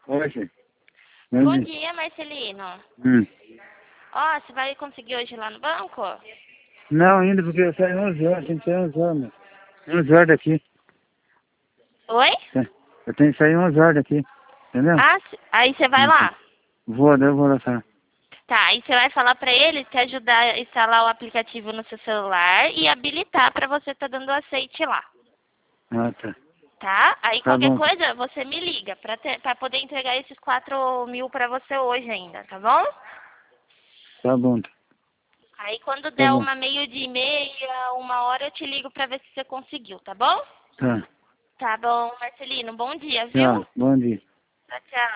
Hoje. Bom dia, Marcelino. Hum. Ó, você vai conseguir hoje lá no banco? Não, ainda porque eu saio 11 horas, tem que sair 11 horas, meu. 11 horas daqui. Oi? Eu tenho que sair 11 horas daqui, entendeu? Ah, aí você vai lá. Eu vou lá, tá. Tá, aí você vai falar pra ele te ajudar a instalar o aplicativo no seu celular e habilitar pra você estar dando aceite lá. Ah, tá. Tá? Aí Tá qualquer bom. coisa, você me liga pra poder entregar esses 4.000 pra você hoje ainda, tá bom? Tá bom. Aí quando Tá der bom. uma meio de meia, 1 hora, eu te ligo pra ver se você conseguiu, tá bom? Tá. Tá bom, Marcelino. Bom dia, viu? Tchau. Bom dia. Tchau, tchau.